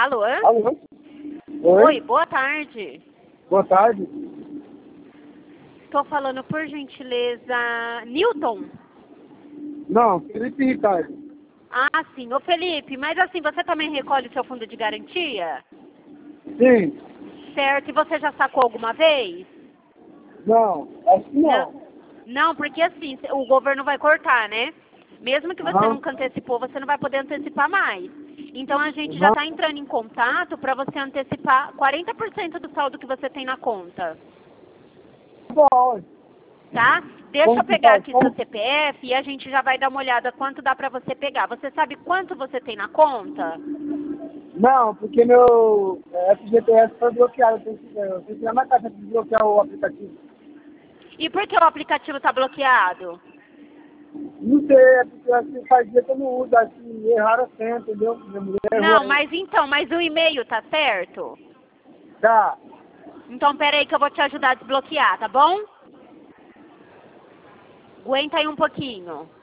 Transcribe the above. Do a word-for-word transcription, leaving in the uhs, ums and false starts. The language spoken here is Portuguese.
Alô? Alô? Oi, Oi? boa tarde. Boa tarde. Estou falando, por gentileza, Newton? Não, Felipe Ricardo. Ah, sim. Ô, Felipe, mas assim, você também recolhe o seu fundo de garantia? Sim. Certo. E você já sacou alguma vez? Não, acho que não. Não, porque assim, o governo vai cortar, né? Mesmo que você Aham. nunca antecipou, você não vai poder antecipar mais. Então a gente já Aham. está entrando em contato para você antecipar quarenta por cento do saldo que você tem na conta. Bom, Tá? Deixa como eu que pegar faz? aqui seu Como... C P F e a gente já vai dar uma olhada quanto dá pra você pegar. Você sabe quanto você tem na conta? Não, porque meu é, F G T S foi bloqueado. Eu tenho que, eu tenho que ir na caixa para desbloquear o aplicativo. E por que o aplicativo tá bloqueado? Não sei, é porque acho que faz dia que eu não uso, acho que erraram a senha, entendeu? Minha mulher errou Não, aí. mas então, mas o e-mail tá certo? Tá. Então pera aí que eu vou te ajudar a desbloquear, tá bom? Aguenta aí um pouquinho.